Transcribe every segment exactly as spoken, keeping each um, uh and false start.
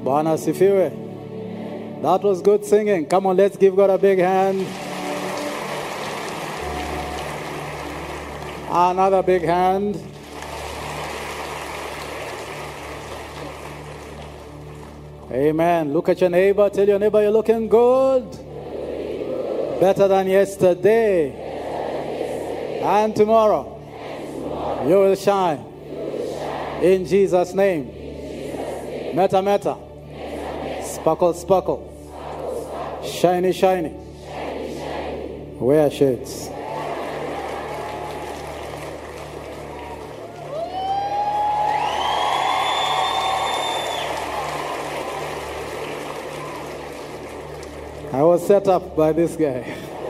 Bwana asifiwe. That was good singing. Come on, let's give God a big hand. Another big hand. Amen. Look at your neighbor. Tell your neighbor you're looking good. Better than yesterday. And tomorrow. You will shine. In Jesus' name. Meta, meta. Sparkle, sparkle. Shiny, shiny. Wear shades. I was set up by this guy.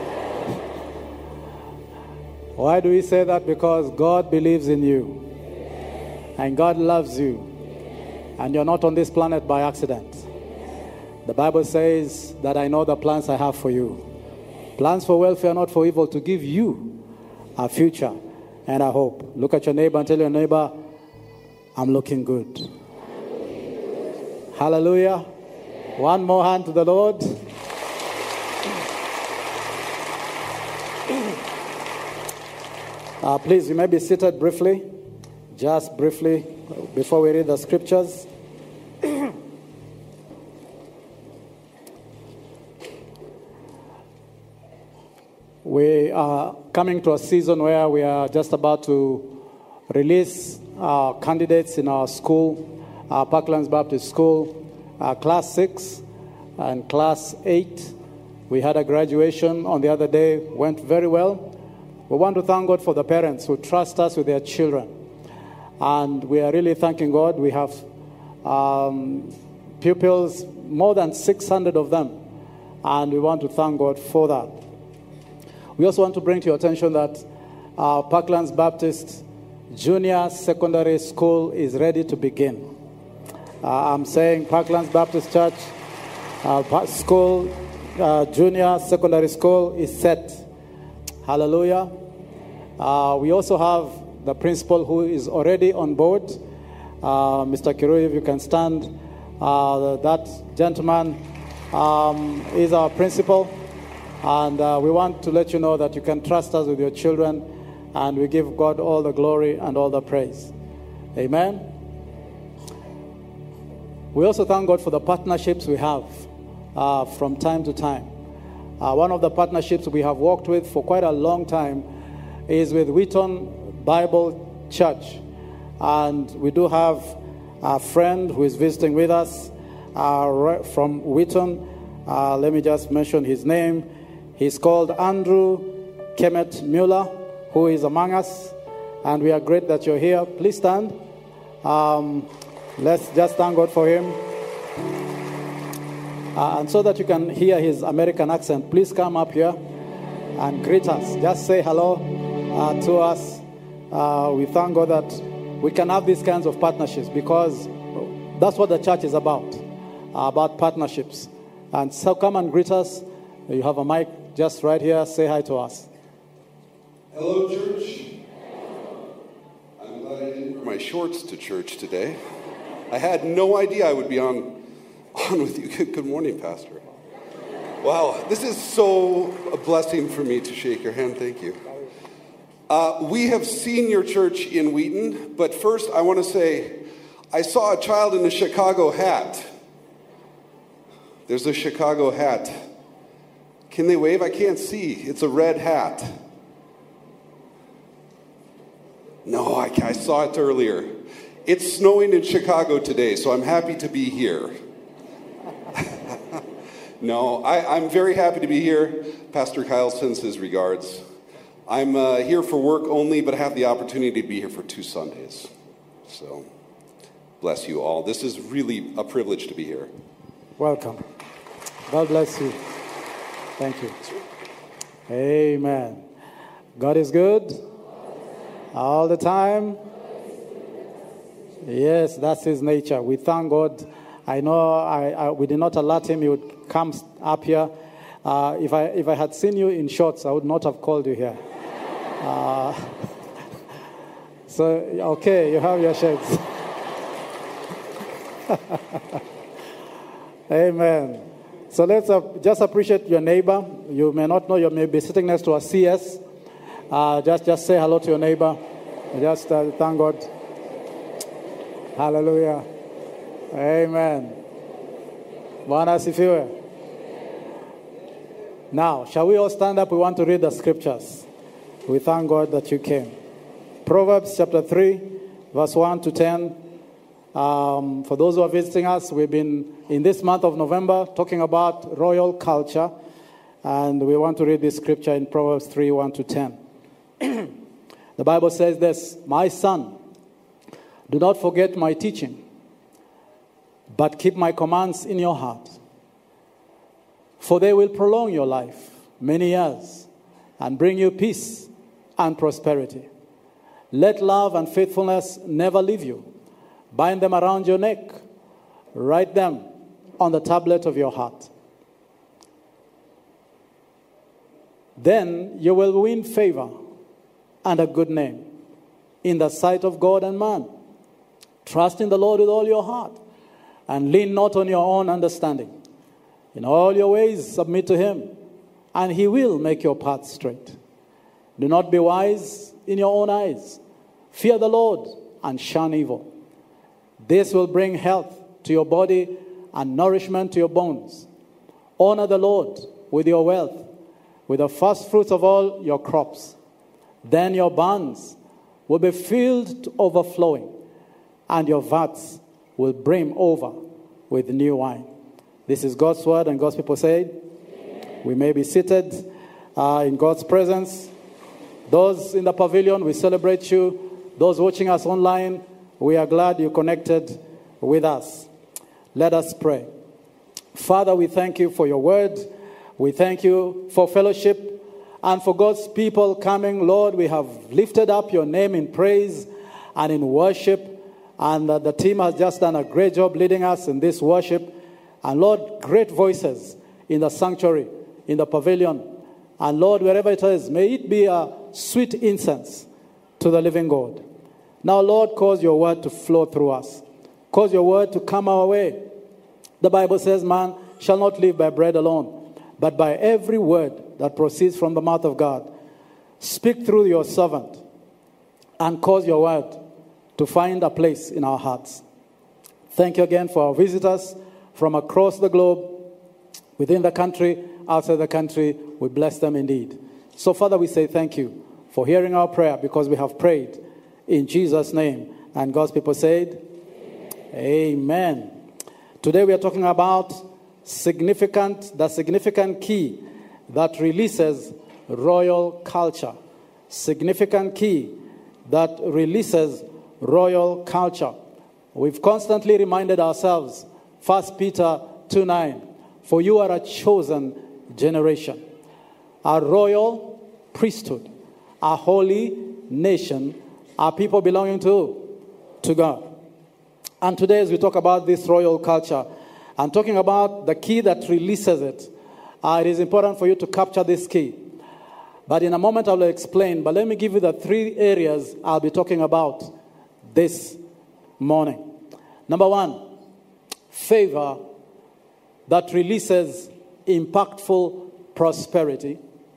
Why do we say that? Because God believes in you. And God loves you. And you're not on this planet by accident. The Bible says that I know the plans I have for you. Plans for welfare, not for evil, to give you a future and a hope. Look at your neighbor and tell your neighbor, I'm looking good. Hallelujah. One more hand to the Lord. Uh, please, you may be seated briefly, just briefly, before we read the scriptures. We are coming to a season where we are just about to release our candidates in our school, our Parklands Baptist School, uh, class six and class eight. We had a graduation on the other day, went very well. We want to thank God for the parents who trust us with their children. And we are really thanking God. We have um, pupils, more than six hundred of them. And we want to thank God for that. We also want to bring to your attention that our Parklands Baptist Junior Secondary School is ready to begin. Uh, I'm saying Parklands Baptist Church uh, School, uh, Junior Secondary School is set. Hallelujah. Uh, we also have the principal who is already on board. Uh, Mister Kirui, if you can stand. Uh, that gentleman um, is our principal. And uh, we want to let you know that you can trust us with your children. And we give God all the glory and all the praise. Amen. We also thank God for the partnerships we have uh, from time to time. Uh, one of the partnerships we have worked with for quite a long time is with Wheaton Bible Church. And we do have a friend who is visiting with us uh, from Wheaton. Uh, let me just mention his name. He's called Andrew Kemet Mueller, who is among us. And we are great that you're here. Please stand. Um, let's just thank God for him. Uh, and so that you can hear his American accent, please come up here and greet us. Just say hello uh, to us. Uh, we thank God that we can have these kinds of partnerships because that's what the church is about, uh, about partnerships. And so come and greet us. You have a mic just right here. Say hi to us. Hello, church. I'm glad I didn't wear my shorts to church today. I had no idea I would be on On with you. Good morning, Pastor. Wow, this is so a blessing for me to shake your hand. Thank you. Uh, we have seen your church in Wheaton, but first I want to say I saw a child in a Chicago hat. There's a Chicago hat. Can they wave? I can't see. It's a red hat. No, I, I saw it earlier. It's snowing in Chicago today, so I'm happy to be here. No, I, I'm very happy to be here. Pastor Kyle sends his regards. I'm uh, here for work only, but I have the opportunity to be here for two Sundays. So, bless you all. This is really a privilege to be here. Welcome. God bless you. Thank you. Amen. God is good all the time. Yes, that's his nature. We thank God. I know I, I, we did not alert him. He would come up here. Uh, if I if I had seen you in shorts, I would not have called you here. Uh, so, okay, you have your shirts. Amen. So let's uh, just appreciate your neighbor. You may not know, you may be sitting next to a C S. Uh, just, just say hello to your neighbor. Just uh, thank God. Hallelujah. Amen. Bwana asifiwe. Now, shall we all stand up? We want to read the scriptures. We thank God that you came. Proverbs chapter three, verse one to ten. Um, for those who are visiting us, we've been in this month of November talking about royal culture, and we want to read this scripture in Proverbs three, one to ten. The Bible says this: "My son, do not forget my teaching, but keep my commands in your heart. For they will prolong your life many years and bring you peace and prosperity. Let love and faithfulness never leave you. Bind them around your neck. Write them on the tablet of your heart. Then you will win favor and a good name in the sight of God and man. Trust in the Lord with all your heart and lean not on your own understanding. In all your ways submit to him, and he will make your path straight. Do not be wise in your own eyes. Fear the Lord and shun evil. This will bring health to your body and nourishment to your bones. Honor the Lord with your wealth, with the first fruits of all your crops. Then your barns will be filled to overflowing, and your vats will brim over with new wine." This is God's word, and God's people say, amen. We may be seated uh, in God's presence. Those in the pavilion, we celebrate you. Those watching us online, we are glad you connected with us. Let us pray. Father, we thank you for your word. We thank you for fellowship and for God's people coming. Lord, we have lifted up your name in praise and in worship. And uh, the team has just done a great job leading us in this worship. And Lord, great voices in the sanctuary, in the pavilion. And Lord, wherever it is, may it be a sweet incense to the living God. Now, Lord, cause your word to flow through us. Cause your word to come our way. The Bible says, man shall not live by bread alone, but by every word that proceeds from the mouth of God. Speak through your servant and cause your word to find a place in our hearts. Thank you again for our visitors from across the globe, within the country, outside the country. We bless them indeed. So, Father, we say thank you for hearing our prayer, because we have prayed in Jesus' name. And God's people said, amen. Amen. Today we are talking about significant, the significant key that releases royal culture. Significant key that releases royal culture. We've constantly reminded ourselves, First Peter two nine, for you are a chosen generation, a royal priesthood, a holy nation, a people belonging to, to God. And today, as we talk about this royal culture, I'm talking about the key that releases it. Uh, it is important for you to capture this key. But in a moment, I will explain. But let me give you the three areas I'll be talking about this morning. Number one, favor that releases impactful prosperity.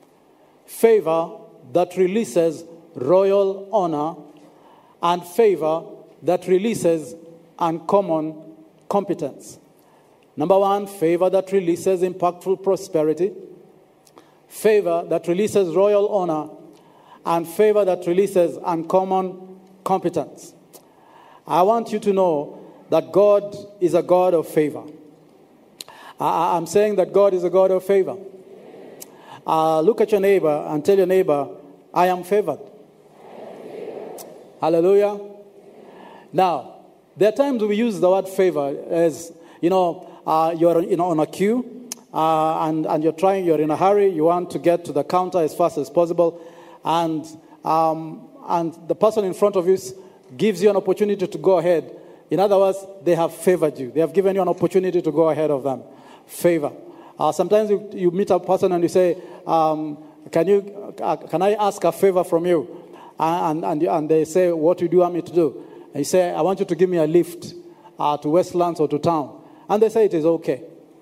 Favor that releases royal honor. And favor that releases uncommon competence. Number one, favor that releases impactful prosperity. Favor that releases royal honor. And favor that releases uncommon competence. I want you to know that God is a God of favor. I, I'm saying that God is a God of favor. Uh, look at your neighbor and tell your neighbor, I am favored. Hallelujah. Now, there are times we use the word favor as, you know, uh, you're you know, on a queue uh, and, and you're trying, you're in a hurry, you want to get to the counter as fast as possible, and um, and the person in front of you gives you an opportunity to go ahead. In other words, they have favored you. They have given you an opportunity to go ahead of them. Favor. Uh, sometimes you, you meet a person and you say, um, can you, uh, can I ask a favor from you? And, and, and they say, what do you want me to do? And you say, I want you to give me a lift uh, to Westlands or to town. And they say it is okay.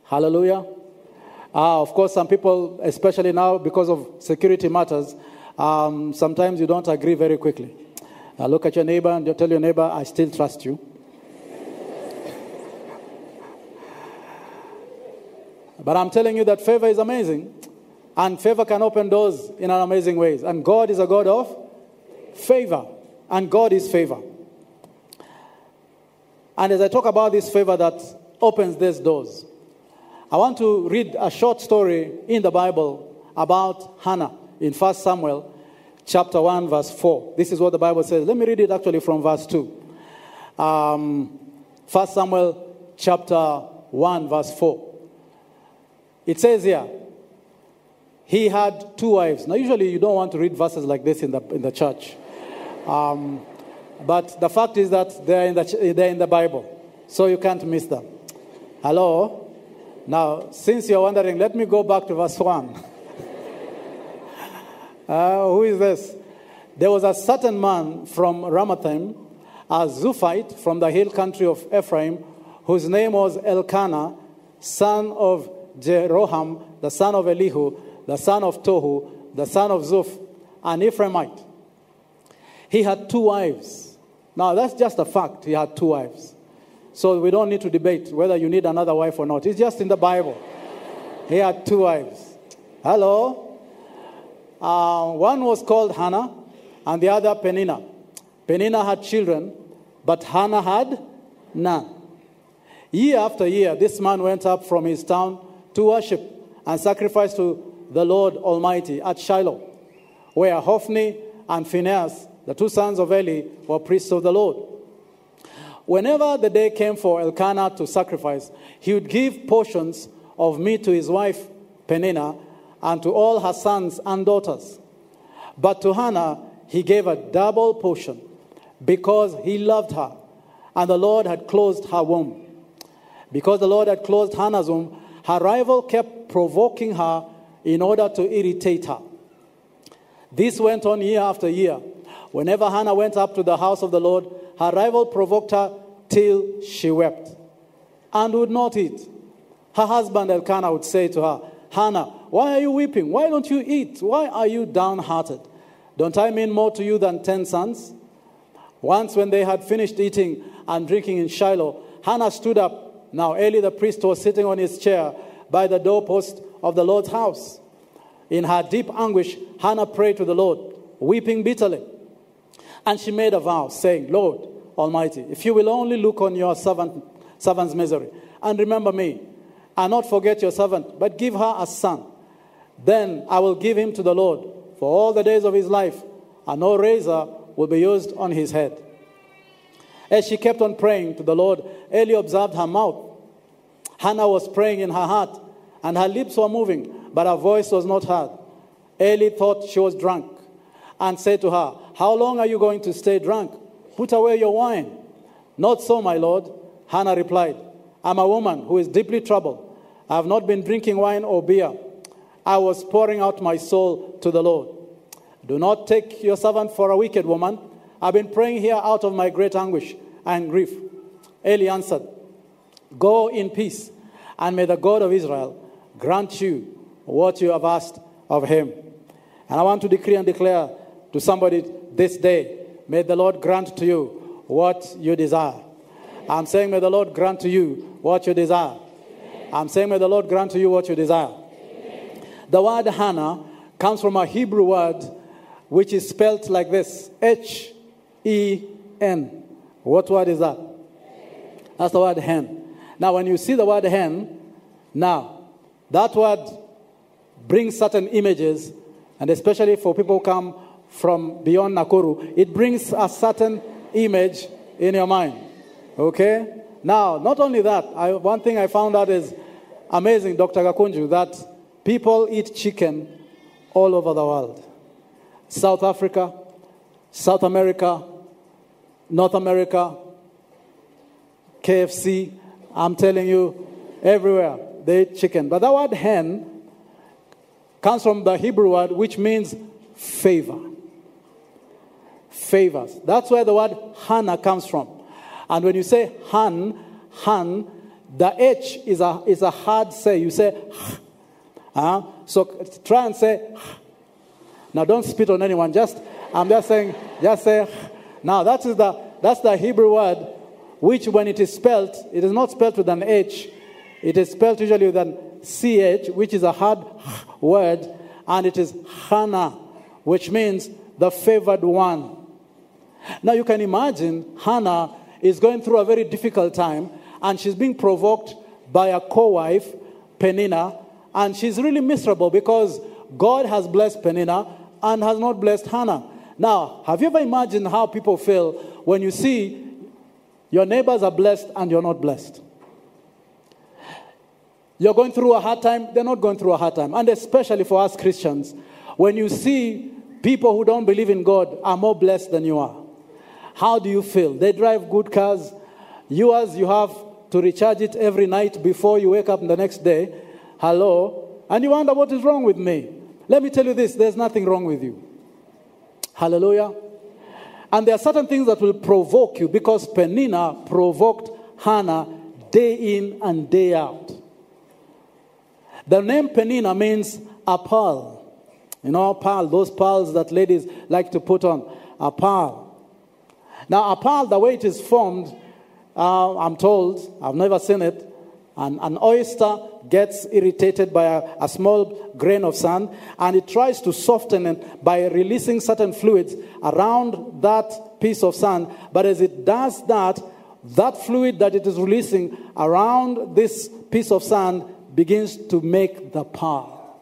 Hallelujah. Uh, of course, some people, especially now because of security matters, um, sometimes you don't agree very quickly. Uh, look at your neighbor and you tell your neighbor, I still trust you. But I'm telling you that favor is amazing. And favor can open doors in an amazing ways. And God is a God of favor. And God is favor. And as I talk about this favor that opens these doors, I want to read a short story in the Bible about Hannah in First Samuel chapter one, verse four. This is what the Bible says. Let me read it actually from verse two. Um, First Samuel chapter one, verse four. It says here, he had two wives. Now, usually you don't want to read verses like this in the in the church. Um, but the fact is that they're in the, they're in the Bible. So you can't miss them. Hello? Now, since you're wondering, let me go back to verse one. uh, who is this? There was a certain man from Ramathaim, a Zuphite from the hill country of Ephraim, whose name was Elkanah, son of Jeroham, the son of Elihu, the son of Tohu, the son of Zuph, an Ephraimite. He had two wives. Now, that's just a fact. He had two wives. So we don't need to debate whether you need another wife or not. It's just in the Bible. He had two wives. Hello? Uh, one was called Hannah, and the other Peninnah. Peninnah had children, but Hannah had none. Year after year, this man went up from his town to worship and sacrifice to the Lord Almighty at Shiloh, where Hophni and Phinehas, the two sons of Eli, were priests of the Lord. Whenever the day came for Elkanah to sacrifice, he would give portions of meat to his wife Peninnah and to all her sons and daughters. But to Hannah he gave a double portion because he loved her, and the Lord had closed her womb. Because the Lord had closed Hannah's womb, her rival kept provoking her in order to irritate her. This went on year after year. Whenever Hannah went up to the house of the Lord, her rival provoked her till she wept and would not eat. Her husband Elkanah would say to her, Hannah, why are you weeping? Why don't you eat? Why are you downhearted? Don't I mean more to you than ten sons? Once when they had finished eating and drinking in Shiloh, Hannah stood up. Now Eli the priest was sitting on his chair by the doorpost of the Lord's house. In her deep anguish, Hannah prayed to the Lord, weeping bitterly. And she made a vow, saying, Lord Almighty, if you will only look on your servant, servant's misery and remember me, and not forget your servant, but give her a son, then I will give him to the Lord for all the days of his life, and no razor will be used on his head. As she kept on praying to the Lord, Eli observed her mouth. Hannah was praying in her heart, and her lips were moving, but her voice was not heard. Eli thought she was drunk, and said to her, how long are you going to stay drunk? Put away your wine. Not so, my Lord. Hannah replied, I'm a woman who is deeply troubled. I have not been drinking wine or beer. I was pouring out my soul to the Lord. Do not take your servant for a wicked woman. I've been praying here out of my great anguish and grief. Eli answered, go in peace, and may the God of Israel grant you what you have asked of him. And I want to decree and declare to somebody this day, may the Lord grant to you what you desire. I'm saying may the Lord grant to you what you desire. I'm saying may the Lord grant to you what you desire. The word Hannah comes from a Hebrew word which is spelled like this, H E N. What word is that? That's the word hen. Now when you see the word hen, now that word brings certain images, and especially for people who come from beyond Nakuru, it brings a certain image in your mind. Okay? Now, not only that, I, one thing I found out is amazing, Doctor Gakunju, that people eat chicken all over the world. South Africa, South America, North America, K F C, I'm telling you, everywhere they eat chicken. But that word hen comes from the Hebrew word which means favor. Favors. That's where the word Hannah comes from. And when you say Han, Han, the H is a, is a hard say. You say, uh, so try and say, now don't spit on anyone. Just, I'm just saying, just say, now that is the, that's the Hebrew word, which when it is spelled, it is not spelled with an H. It is spelled usually with an C H, which is a hard word, and it is Hannah, which means the favored one. Now you can imagine Hannah is going through a very difficult time, and she's being provoked by a co-wife, Peninnah, and she's really miserable because God has blessed Peninnah and has not blessed Hannah. Now, have you ever imagined how people feel when you see your neighbors are blessed and you're not blessed? You're going through a hard time, they're not going through a hard time. And especially for us Christians, when you see people who don't believe in God are more blessed than you are, how do you feel? They drive good cars. Yours, you have to recharge it every night before you wake up the next day. Hello? And you wonder, what is wrong with me? Let me tell you this, there's nothing wrong with you. Hallelujah. And there are certain things that will provoke you, because Peninnah provoked Hannah day in and day out. The name Peninnah means a pearl. You know, pearl, those pearls that ladies like to put on. A pearl. Now, a pearl, the way it is formed, uh, I'm told, I've never seen it, and an oyster gets irritated by a, a small grain of sand, and it tries to soften it by releasing certain fluids around that piece of sand. But as it does that, that fluid that it is releasing around this piece of sand begins to make the pearl.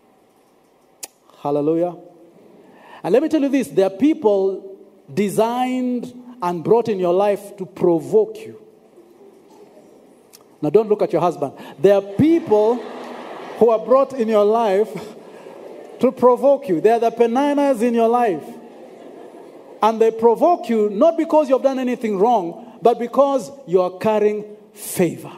Hallelujah. And let me tell you this, there are people designed and brought in your life to provoke you. Now don't look at your husband. There are people who are brought in your life to provoke you. They are the Peninnahs in your life. And they provoke you not because you have done anything wrong, but because you are carrying favor.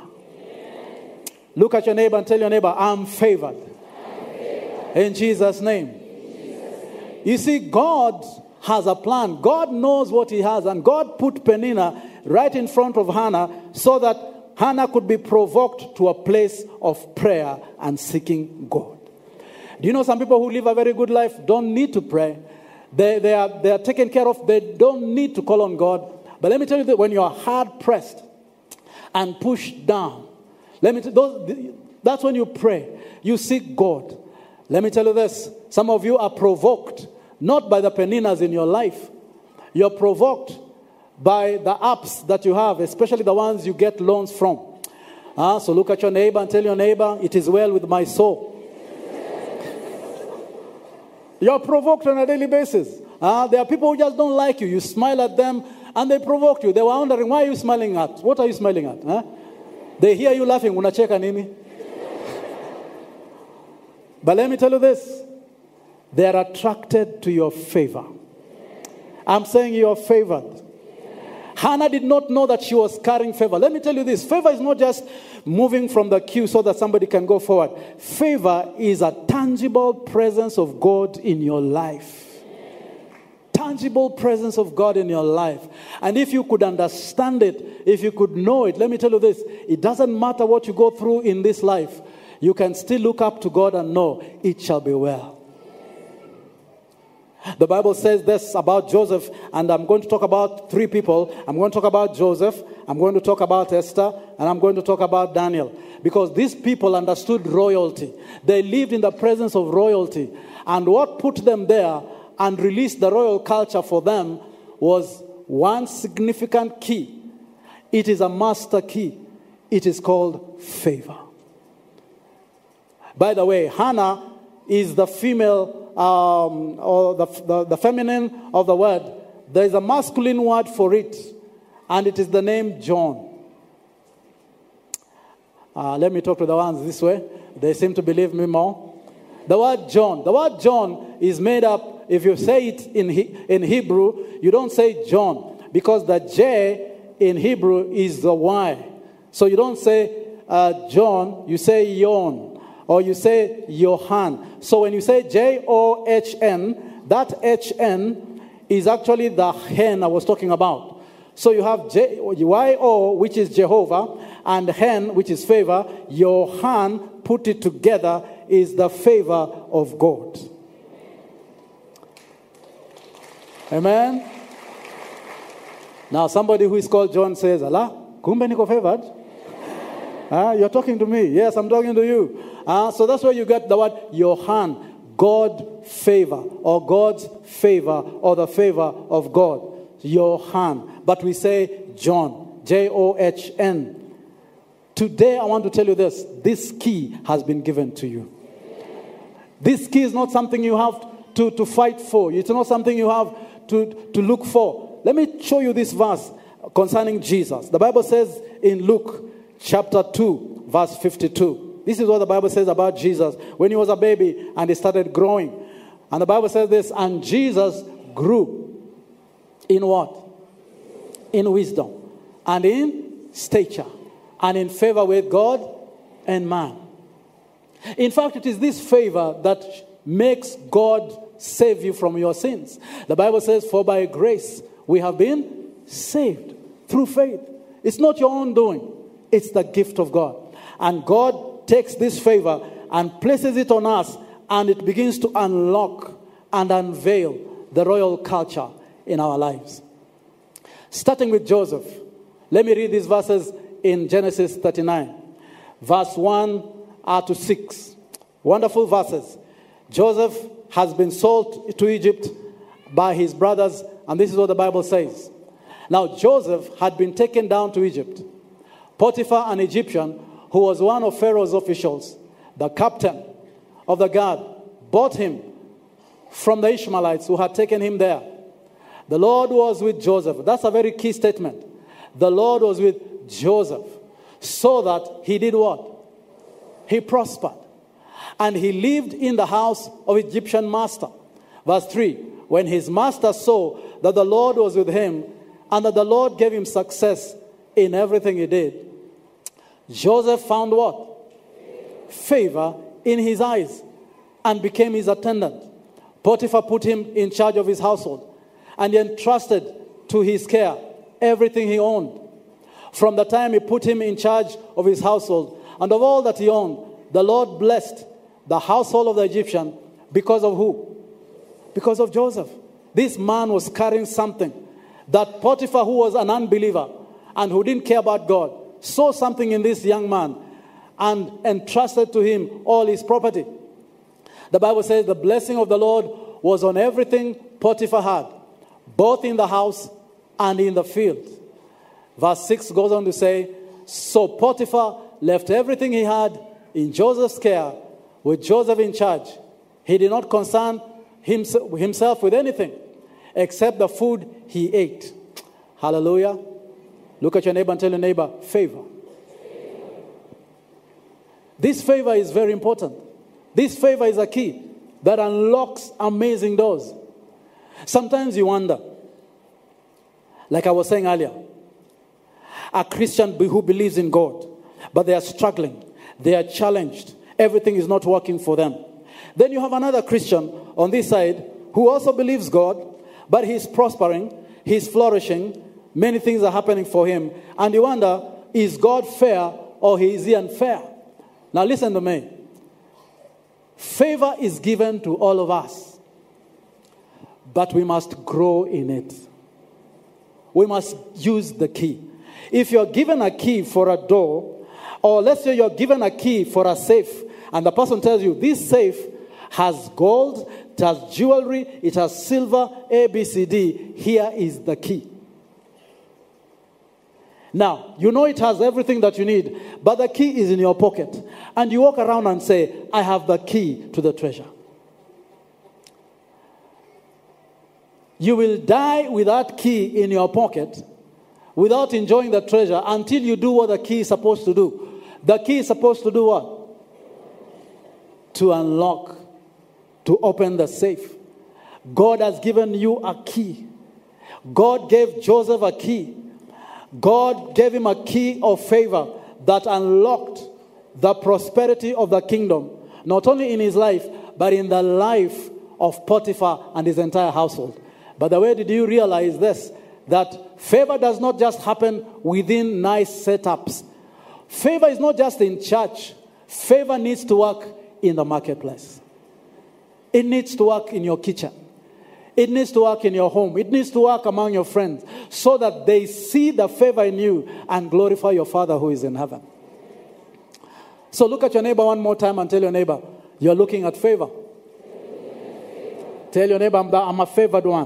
Look at your neighbor and tell your neighbor, I'm favored. I'm favored. In Jesus' name. In Jesus' name. You see, God has a plan. God knows what he has. And God put Peninnah right in front of Hannah so that Hannah could be provoked to a place of prayer and seeking God. Do you know some people who live a very good life don't need to pray? They, they, are, they are taken care of. They don't need to call on God. But let me tell you that when you are hard pressed and pushed down, let me t- those, that's when you pray. You seek God. Let me tell you this. Some of you are provoked not by the Peninnahs in your life. You're provoked by the apps that you have, especially the ones you get loans from. Uh, so look at your neighbor and tell your neighbor, it is well with my soul. You're provoked on a daily basis. Uh, there are people who just don't like you. You smile at them and they provoke you. They were wondering, why are you smiling at? What are you smiling at? Huh? They hear you laughing. Unacheka nini? But let me tell you this. They are attracted to your favor. I'm saying you are favored. Hannah did not know that she was carrying favor. Let me tell you this. Favor is not just moving from the queue so that somebody can go forward. Favor is a tangible presence of God in your life. Tangible presence of God in your life. And if you could understand it, if you could know it, let me tell you this. It doesn't matter what you go through in this life. You can still look up to God and know it shall be well. The Bible says this about Joseph, and I'm going to talk about three people. I'm going to talk about Joseph, I'm going to talk about Esther, and I'm going to talk about Daniel. Because these people understood royalty. They lived in the presence of royalty. And what put them there and released the royal culture for them was one significant key. It is a master key. It is called favor. By the way, Hannah is the female Um, or the, the, the feminine of the word. There is a masculine word for it, and it is the name John. Uh, let me talk to the ones this way. They seem to believe me more. The word John. The word John is made up, if you say it in, he, in Hebrew, you don't say John, because the J in Hebrew is the Y. So you don't say uh, John, you say Yon. Or you say Johan. So when you say J O H N, that H N is actually the hen I was talking about. So you have J- Y O, which is Jehovah, and hen, which is favor, your hand, put it together, is the favor of God. Amen? Now, somebody who is called John says, Allah, kumbe niko favored? Uh, you're talking to me. Yes, I'm talking to you. Uh, so that's where you get the word, your hand. God favor, or God's favor, or the favor of God. Your hand. But we say John. J O H N. Today I want to tell you this. This key has been given to you. This key is not something you have to, to fight for. It's not something you have to, to look for. Let me show you this verse concerning Jesus. The Bible says in Luke chapter two, verse fifty-two. This is what the Bible says about Jesus when he was a baby and he started growing. And the Bible says this, and Jesus grew in what? In wisdom and in stature and in favor with God and man. In fact, it is this favor that makes God save you from your sins. The Bible says, for by grace we have been saved through faith. It's not your own doing. It's the gift of God. And God takes this favor and places it on us, and it begins to unlock and unveil the royal culture in our lives. Starting with Joseph. Let me read these verses in Genesis thirty-nine. Verse one to six. Wonderful verses. Joseph has been sold to Egypt by his brothers, and this is what the Bible says. Now, Joseph had been taken down to Egypt. Potiphar, an Egyptian, who was one of Pharaoh's officials, the captain of the guard, bought him from the Ishmaelites who had taken him there. The Lord was with Joseph. That's a very key statement. The Lord was with Joseph, so that he did what? He prospered. And he lived in the house of Egyptian master. Verse three, when his master saw that the Lord was with him, and that the Lord gave him success in everything he did, Joseph found what? Favor in his eyes, and became his attendant. Potiphar put him in charge of his household, and he entrusted to his care everything he owned. From the time he put him in charge of his household and of all that he owned, the Lord blessed the household of the Egyptian because of who? Because of Joseph. This man was carrying something that Potiphar, who was an unbeliever and who didn't care about God, saw something in this young man and entrusted to him all his property. The Bible says the blessing of the Lord was on everything Potiphar had, both in the house and in the field. Verse six goes on to say, so Potiphar left everything he had in Joseph's care, with Joseph in charge. He did not concern himself with anything except the food he ate. Hallelujah. Look at your neighbor and tell your neighbor, favor. This favor is very important. This favor is a key that unlocks amazing doors. Sometimes you wonder, like I was saying earlier, a Christian who believes in God, but they are struggling, they are challenged, everything is not working for them. Then you have another Christian on this side who also believes God, but he's prospering, he's flourishing, many things are happening for him, and you wonder, is God fair or is he unfair? Now listen to me. Favor is given to all of us, but we must grow in it. We must use the key. If you're given a key for a door, or let's say you're given a key for a safe, and the person tells you, this safe has gold, it has jewelry, it has silver, A, B, C, D, here is the key. Now, you know it has everything that you need, but the key is in your pocket. And you walk around and say, I have the key to the treasure. You will die with that key in your pocket without enjoying the treasure until you do what the key is supposed to do. The key is supposed to do what? To unlock, to open the safe. God has given you a key. God gave Joseph a key. God gave him a key of favor that unlocked the prosperity of the kingdom, not only in his life, but in the life of Potiphar and his entire household. By the way, did you realize this? That favor does not just happen within nice setups. Favor is not just in church. Favor needs to work in the marketplace. It needs to work in your kitchen. It needs to work in your home. It needs to work among your friends so that they see the favor in you and glorify your Father who is in heaven. So look at your neighbor one more time and tell your neighbor, you're looking at favor. Tell your neighbor, I'm, the, I'm a favored one.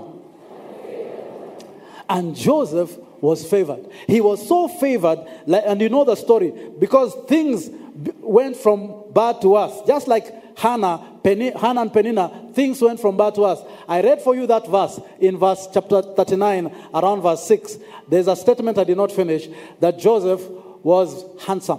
And Joseph was favored. He was so favored, and you know the story, because things went from bad to worse. Just like Hannah, Penny, Hannah and Peninnah, things went from bad to worse. I read for you that verse in verse chapter thirty-nine, around verse six. There's a statement I did not finish, that Joseph was handsome.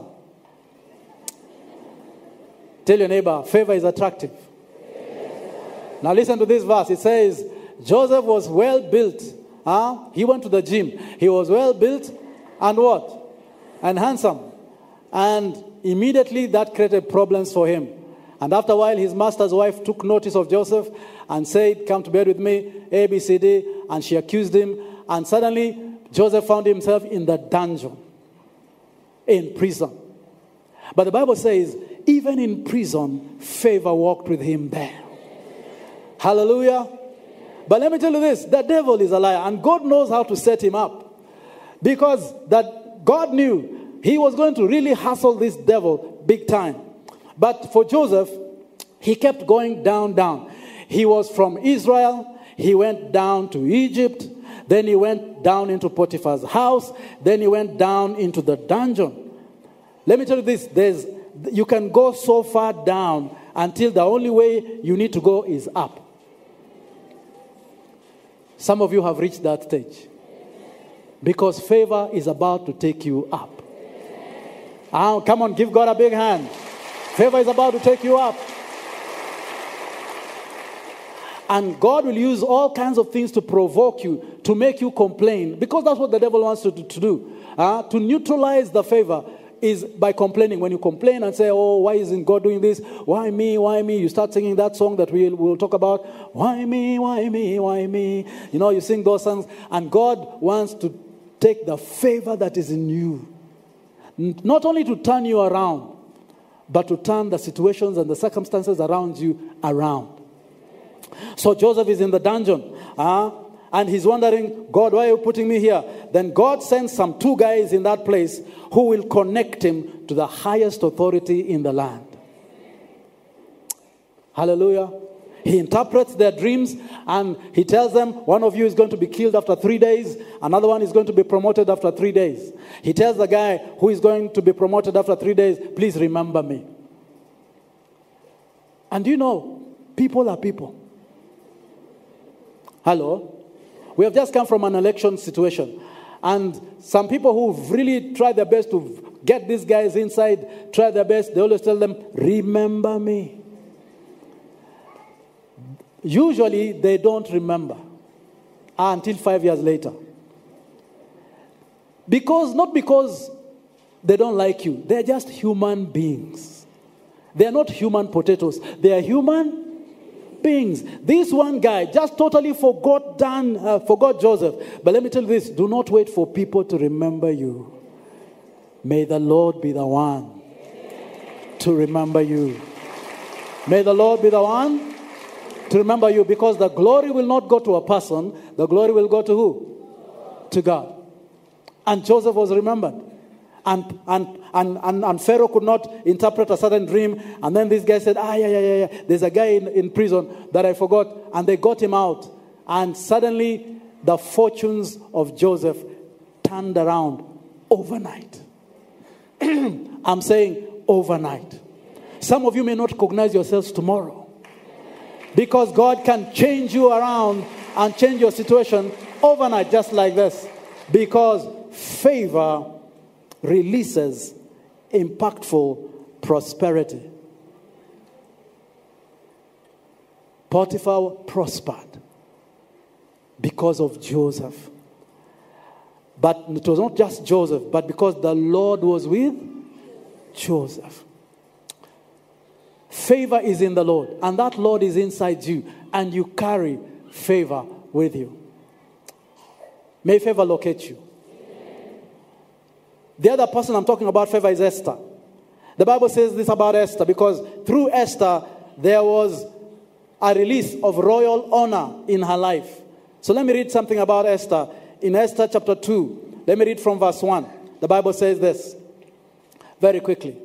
Tell your neighbor, favor is attractive. Now listen to this verse. It says, Joseph was well built. Huh? He went to the gym. He was well built and what? And handsome. And immediately that created problems for him. And after a while, his master's wife took notice of Joseph and said, come to bed with me, A, B, C, D. And she accused him. And suddenly, Joseph found himself in the dungeon, in prison. But the Bible says, even in prison, favor walked with him there. Hallelujah. But let me tell you this, the devil is a liar, and God knows how to set him up. Because that God knew he was going to really hustle this devil big time. But for Joseph, he kept going down, down. He was from Israel, he went down to Egypt, then he went down into Potiphar's house, then he went down into the dungeon. Let me tell you this, there's, you can go so far down until the only way you need to go is up. Some of you have reached that stage. Because favor is about to take you up. Ah, come on, give God a big hand. Favor is about to take you up. And God will use all kinds of things to provoke you, to make you complain. Because that's what the devil wants to, to do. Uh, to neutralize the favor is by complaining. When you complain and say, oh, why isn't God doing this? Why me? Why me? You start singing that song that we'll, we'll talk about. Why me? Why me? Why me? You know, you sing those songs. And God wants to take the favor that is in you. Not only to turn you around, but to turn the situations and the circumstances around you around. So Joseph is in the dungeon. Uh, and he's wondering, God, why are you putting me here? Then God sends some two guys in that place who will connect him to the highest authority in the land. Hallelujah. He interprets their dreams and he tells them, one of you is going to be killed after three days. Another one is going to be promoted after three days. He tells the guy who is going to be promoted after three days, please remember me. And you know, people are people. Hello? We have just come from an election situation. And some people who've really tried their best to get these guys inside, try their best, they always tell them, remember me. Usually, they don't remember until five years later. Because, not because they don't like you. They're just human beings. They're not human potatoes. They are human beings. This one guy just totally forgot Dan, uh, forgot Joseph. But let me tell you this, do not wait for people to remember you. May the Lord be the one to remember you. May the Lord be the one to remember you, because the glory will not go to a person, the glory will go to who? To God. And Joseph was remembered. And, and, and, and, and Pharaoh could not interpret a certain dream. And then this guy said, ah, yeah, yeah, yeah, yeah. There's a guy in, in prison that I forgot. And they got him out. And suddenly, the fortunes of Joseph turned around overnight. I'm saying overnight. Some of you may not recognize yourselves tomorrow. Because God can change you around and change your situation overnight, just like this. Because favor releases impactful prosperity. Potiphar prospered because of Joseph. But it was not just Joseph, but because the Lord was with Joseph. Favor is in the Lord, and that Lord is inside you, and you carry favor with you. May favor locate you. The other person I'm talking about favor is Esther. The Bible says this about Esther because through Esther, there was a release of royal honor in her life. So let me read something about Esther. In Esther chapter two, let me read from verse one. The Bible says this very quickly.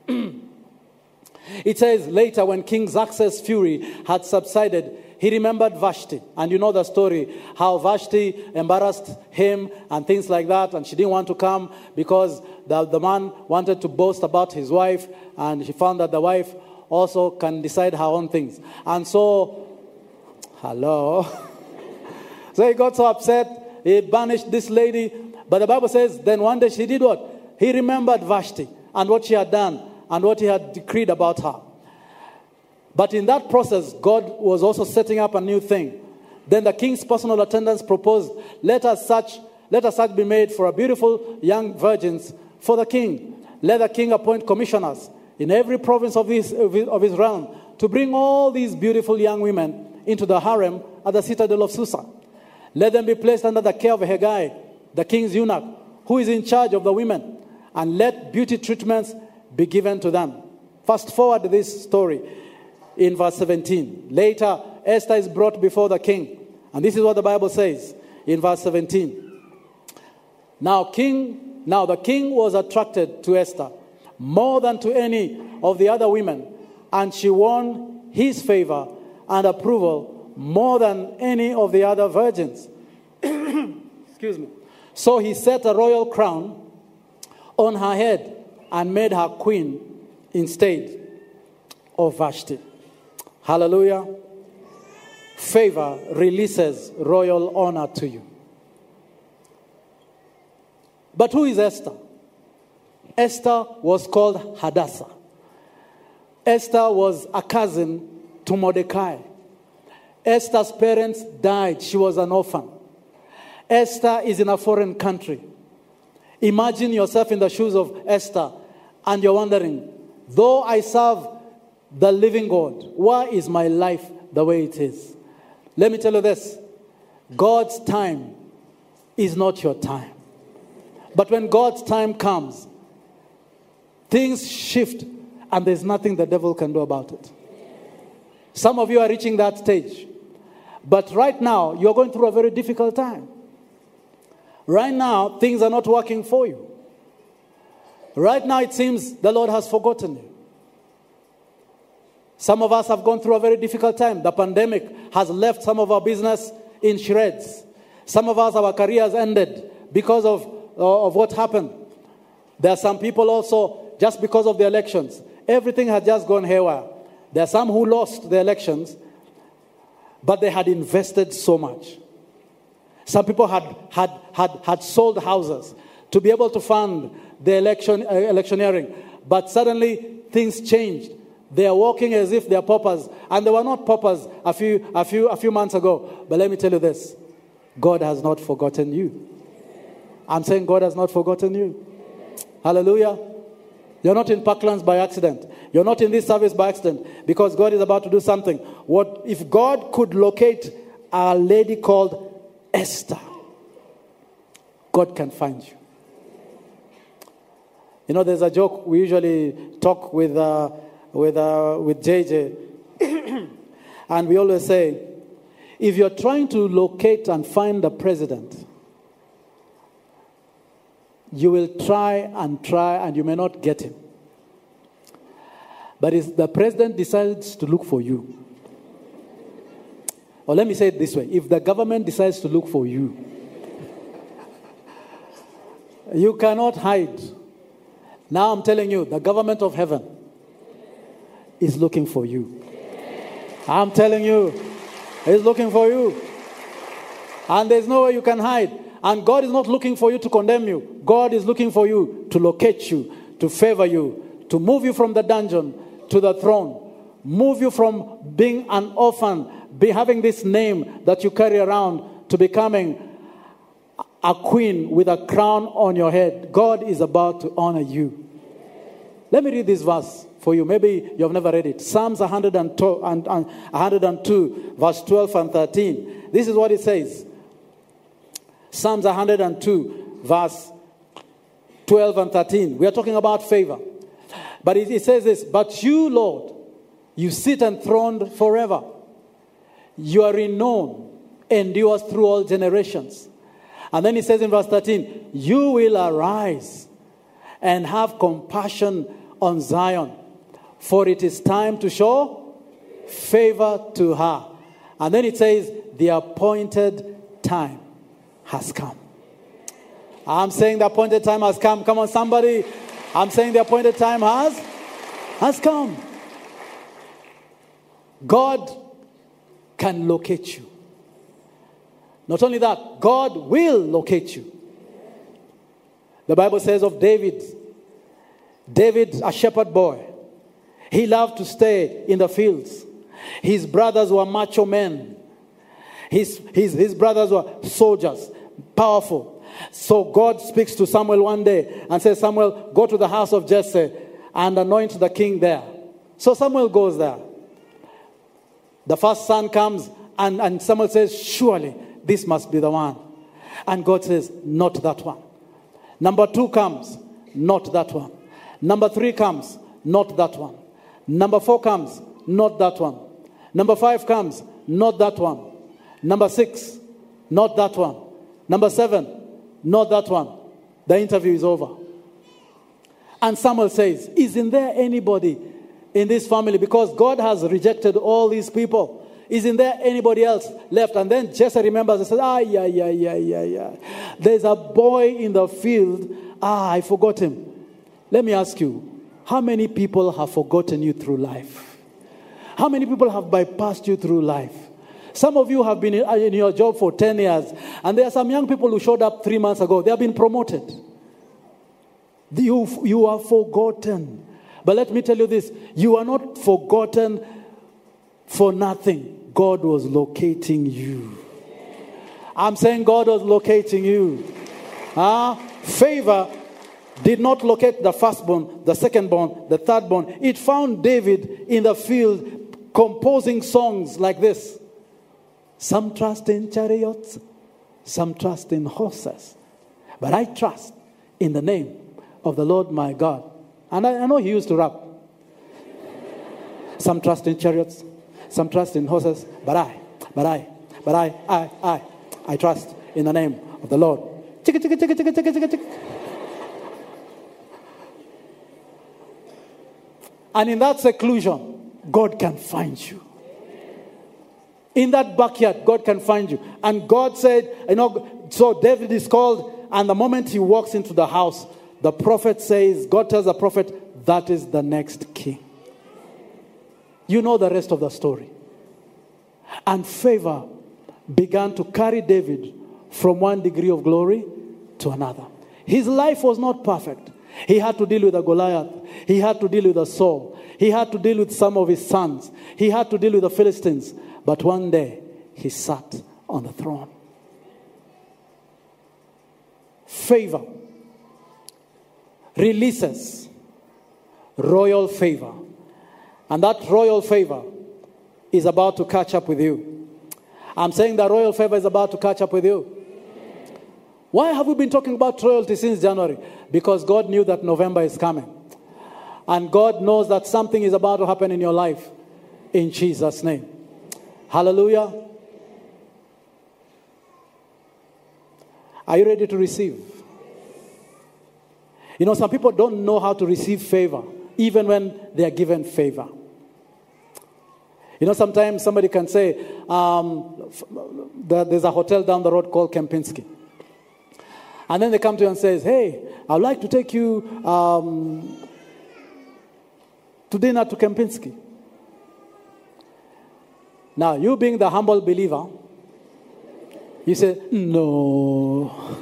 It says, later when King Xerxes' fury had subsided, he remembered Vashti. And you know the story, how Vashti embarrassed him and things like that. And she didn't want to come because the, the man wanted to boast about his wife. And she found that the wife also can decide her own things. And so, hello. So he got so upset. He banished this lady. But the Bible says, then one day she did what? He remembered Vashti and what she had done and what he had decreed about her. But in that process, God was also setting up a new thing. Then the king's personal attendants proposed, let us such, let us such be made for a beautiful young virgins for the king. Let the king appoint commissioners in every province of his, of his, of his realm to bring all these beautiful young women into the harem at the citadel of Susa. Let them be placed under the care of Hegai, the king's eunuch, who is in charge of the women, and let beauty treatments be given to them. Fast forward this story in verse seventeen. Later, Esther is brought before the king. And this is what the Bible says in verse seventeen. Now, king, now the king was attracted to Esther more than to any of the other women, and she won his favor and approval more than any of the other virgins. Excuse me. So he set a royal crown on her head and made her queen instead of Vashti. Hallelujah. Favor releases royal honor to you. But who is Esther? Esther was called Hadassah. Esther was a cousin to Mordecai. Esther's parents died. She was an orphan. Esther is in a foreign country. Imagine yourself in the shoes of Esther and you're wondering, though I serve the living God, why is my life the way it is? Let me tell you this. God's time is not your time. But when God's time comes, things shift and there's nothing the devil can do about it. Some of you are reaching that stage. But right now, you're going through a very difficult time. Right now, things are not working for you. Right now, it seems the Lord has forgotten you. Some of us have gone through a very difficult time. The pandemic has left some of our business in shreds. Some of us, our careers ended because of, uh, of what happened. There are some people also, just because of the elections, everything has just gone haywire. There are some who lost the elections, but they had invested so much. Some people had, had, had, had sold houses to be able to fund the election, uh, electioneering. But suddenly, things changed. They are walking as if they are paupers. And they were not paupers a few, a few, a few months ago. But let me tell you this. God has not forgotten you. I'm saying God has not forgotten you. Hallelujah. You're not in Parklands by accident. You're not in this service by accident. Because God is about to do something. What if God could locate a lady called Esther, God can find you. You know, there's a joke we usually talk with uh, with uh, with J J, and we always say, if you're trying to locate and find the president, you will try and try, and you may not get him. But if the president decides to look for you, or let me say it this way, if the government decides to look for you, you cannot hide. Now I'm telling you, the government of heaven is looking for you. I'm telling you, he's looking for you. And there's no way you can hide. And God is not looking for you to condemn you. God is looking for you to locate you, to favor you, to move you from the dungeon to the throne. Move you from being an orphan, be having this name that you carry around, to becoming a queen with a crown on your head. God is about to honor you. Let me read this verse for you. Maybe you've never read it. Psalms one hundred two, and, and one hundred two, verse twelve and thirteen. This is what it says. Psalms one hundred two, verse twelve and thirteen. We are talking about favor. But it, it says this, but you, Lord, you sit enthroned forever. Your renown endures through all generations. And then it says in verse thirteen, you will arise and have compassion on Zion, for it is time to show favor to her. And then it says, the appointed time has come. I'm saying the appointed time has come. Come on, somebody. I'm saying the appointed time has, has come. God can locate you. Not only that, God will locate you. The Bible says of David, David, a shepherd boy, he loved to stay in the fields. His brothers were macho men. His, his, his brothers were soldiers, powerful. So God speaks to Samuel one day and says, Samuel, go to the house of Jesse and anoint the king there. So Samuel goes there. The first son comes and, and Samuel says, surely this must be the one. And God says, not that one. Number two comes, not that one. Number three comes, not that one. Number four comes, not that one. Number five comes, not that one. Number six, not that one. Number seven, not that one. The interview is over. And Samuel says, isn't there anybody in this family? Because God has rejected all these people. Isn't there anybody else left? And then Jesse remembers and says, ah, yeah, yeah, yeah, yeah, yeah. There's a boy in the field. Ah, I forgot him. Let me ask you, how many people have forgotten you through life? How many people have bypassed you through life? Some of you have been in your job for ten years. And there are some young people who showed up three months ago. They have been promoted. You, you are forgotten. But let me tell you this. You are not forgotten for nothing. God was locating you. I'm saying God was locating you. Ah, favor did not locate the firstborn, the secondborn, the thirdborn. It found David in the field composing songs like this. Some trust in chariots, some trust in horses. But I trust in the name of the Lord my God. And I, I know he used to rap. Some trust in chariots, some trust in horses. But I, but I, but I, I, I, I trust in the name of the Lord. Chicka, chicka, chicka, chicka, chicka, chicka, chicka. And in that seclusion, God can find you. In that backyard, God can find you. And God said, you know, so David is called, and the moment he walks into the house, the prophet says, God tells the prophet, that is the next king. You know the rest of the story. And favor began to carry David from one degree of glory to another. His life was not perfect. He had to deal with a Goliath. He had to deal with a Saul. He had to deal with some of his sons. He had to deal with the Philistines. But one day, he sat on the throne. Favor releases royal favor. And that royal favor is about to catch up with you. I'm saying that royal favor is about to catch up with you. Why have we been talking about royalty since January? Because God knew that November is coming. And God knows that something is about to happen in your life. In Jesus' name. Hallelujah. Are you ready to receive? You know, some people don't know how to receive favor, even when they are given favor. You know, sometimes somebody can say, um, there's a hotel down the road called Kempinski. And then they come to you and says, hey, I'd like to take you um, to dinner to Kempinski. Now, you being the humble believer, you say, no.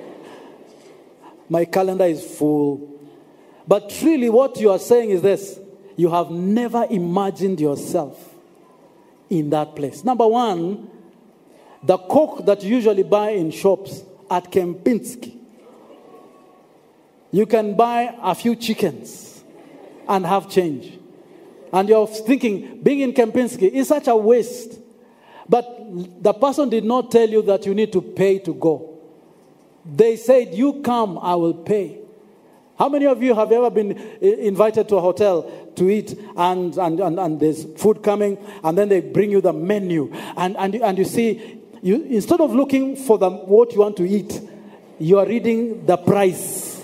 My calendar is full. But really what you are saying is this. You have never imagined yourself in that place. Number one, the Coke that you usually buy in shops at Kempinski, you can buy a few chickens and have change. And you're thinking, being in Kempinski is such a waste. But the person did not tell you that you need to pay to go. They said, you come, I will pay. How many of you have ever been invited to a hotel to eat and, and, and, and there's food coming and then they bring you the menu and, and, and you see, you instead of looking for the, what you want to eat, you are reading the price.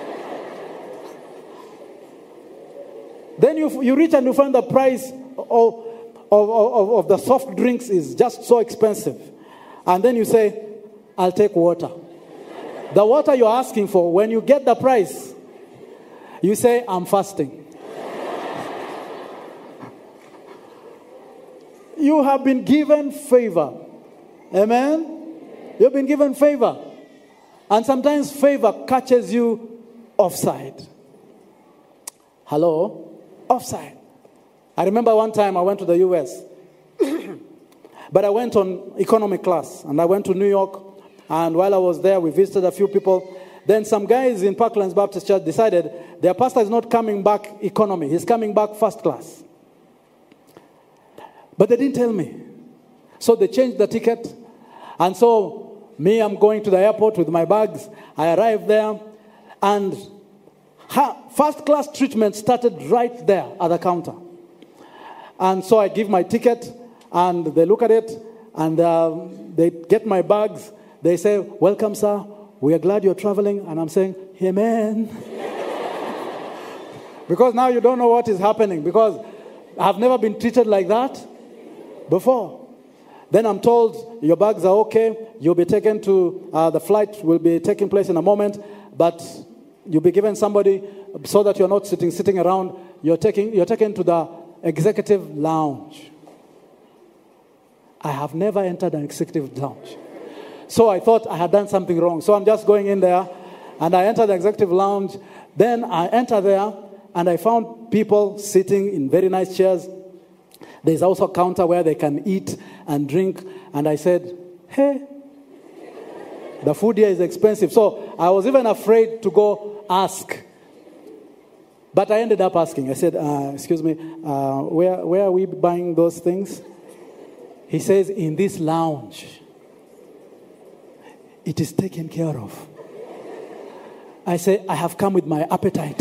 Then you, you reach and you find the price of, of, of, of the soft drinks is just so expensive. And then you say, I'll take water. The water you're asking for, when you get the price, you say, I'm fasting. You have been given favor. Amen? You've been given favor. And sometimes favor catches you offside. Hello? Offside. I remember one time I went to the U S. But I went on economy class. And I went to New York. And while I was there, we visited a few people. Then some guys in Parklands Baptist Church decided their pastor is not coming back economy. He's coming back first class. But they didn't tell me. So they changed the ticket. And so me, I'm going to the airport with my bags. I arrived there. And first class treatment started right there at the counter. And so I give my ticket. And they look at it. And uh, they get my bags. They say, welcome, sir. We are glad you're traveling. And I'm saying, amen. Because now you don't know what is happening. Because I've never been treated like that before. Then I'm told, your bags are okay. You'll be taken to, uh, the flight will be taking place in a moment. But you'll be given somebody so that you're not sitting sitting around. You're taking, you're taken to the executive lounge. I have never entered an executive lounge. So I thought I had done something wrong. So I'm just going in there, and I enter the executive lounge. Then I enter there, and I found people sitting in very nice chairs. There's also a counter where they can eat and drink. And I said, hey, the food here is expensive. So I was even afraid to go ask. But I ended up asking. I said, uh, excuse me, uh, where, where are we buying those things? He says, in this lounge. It is taken care of. I say, I have come with my appetite.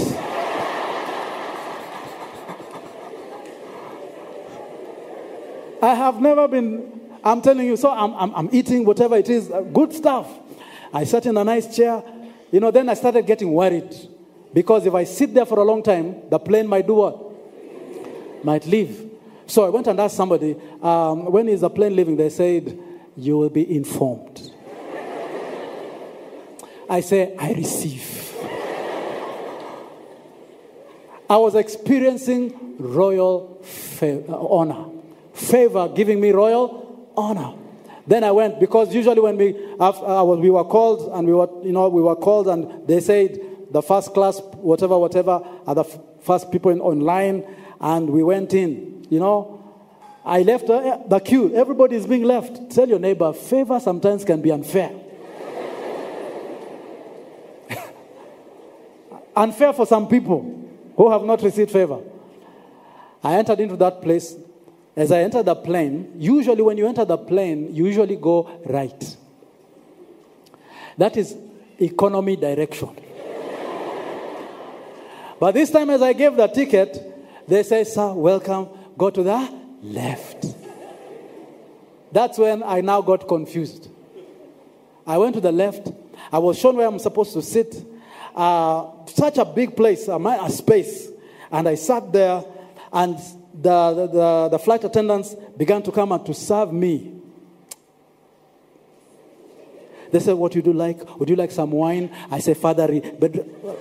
I have never been, I'm telling you, so I'm, I'm, I'm eating whatever it is, uh, good stuff. I sat in a nice chair. You know, then I started getting worried. Because if I sit there for a long time, the plane might do what? Might leave. So I went and asked somebody, um, when is the plane leaving? They said, you will be informed. I say, I receive. I was experiencing royal favor, honor. Favor giving me royal honor. Then I went, because usually when we after, uh, we were called and we were, you know, we were called and they said the first class, whatever, whatever, are the f- first people in online, and we went in. You know, I left uh, the queue. Everybody is being left. Tell your neighbor, favor sometimes can be unfair. Unfair for some people who have not received favor. I entered into that place. As I entered the plane, usually when you enter the plane, you usually go right. That is economy direction. But this time as I gave the ticket, they say, sir, welcome, go to the left. That's when I now got confused. I went to the left. I was shown where I'm supposed to sit. Uh, such a big place, a, a space. And I sat there, and the, the, the, the flight attendants began to come and to serve me. They said, what would you like? Would you like some wine? I said, Father, but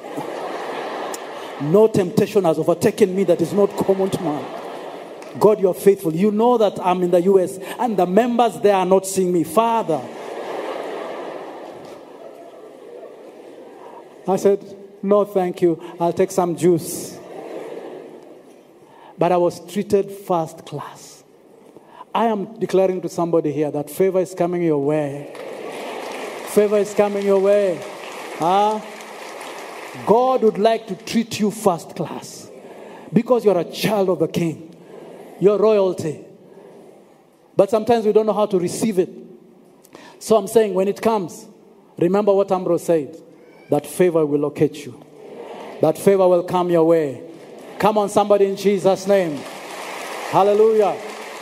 no temptation has overtaken me that is not common to man. God, you're faithful. You know that I'm in the U S and the members there are not seeing me. Father. I said, no, thank you. I'll take some juice. But I was treated first class. I am declaring to somebody here that favor is coming your way. Favor is coming your way. Huh? God would like to treat you first class because you're a child of the King. You're royalty. But sometimes we don't know how to receive it. So I'm saying when it comes, remember what Ambrose said, that favor will locate you. that favor will come your way. Come on, somebody, in Jesus' name. Hallelujah.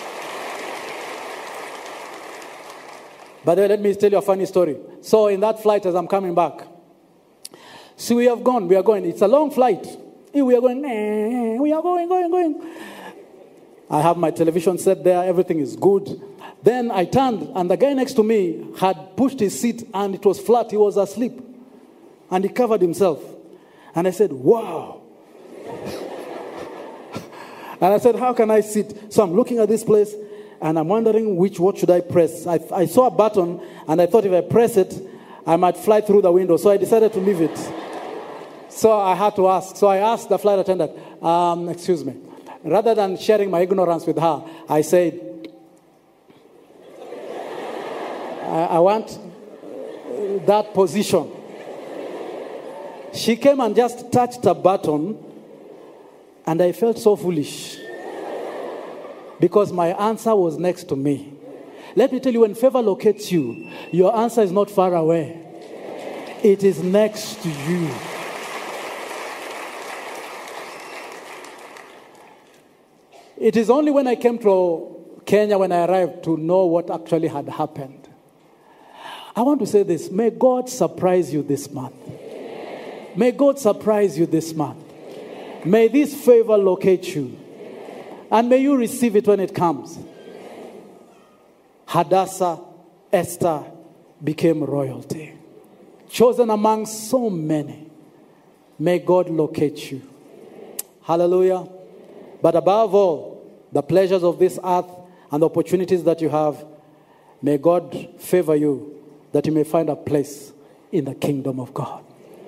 By the way, let me tell you a funny story. So in that flight, as I'm coming back, so we have gone, we are going. It's a long flight. We are going, eh, we are going, going, going. I have my television set there. Everything is good. Then I turned, and the guy next to me had pushed his seat, and it was flat. He was asleep. And he covered himself. And I said, wow. And I said, how can I sit? So I'm looking at this place, and I'm wondering which, what should I press? I, I saw a button, and I thought if I press it, I might fly through the window. So I decided to leave it. So I had to ask. So I asked the flight attendant, um, excuse me. Rather than sharing my ignorance with her, I said, I, I want that position. She came and just touched a button, and I felt so foolish because my answer was next to me. Let me tell you, when favor locates you, your answer is not far away. It is next to you. It is only when I came to Kenya, when I arrived, to know what actually had happened. I want to say this. May God surprise you this month. May God surprise you this month. May this favor locate you. And may you receive it when it comes. Hadassah, Esther became royalty. Chosen among so many. May God locate you. Hallelujah. But above all, the pleasures of this earth and the opportunities that you have, may God favor you that you may find a place in the kingdom of God.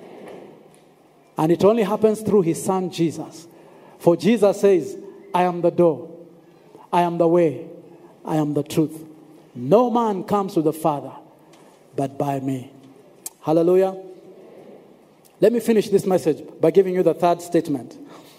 And it only happens through his son Jesus. For Jesus says, I am the door, I am the way, I am the truth. No man comes to the Father but by me. Hallelujah. Let me finish this message by giving you the third statement.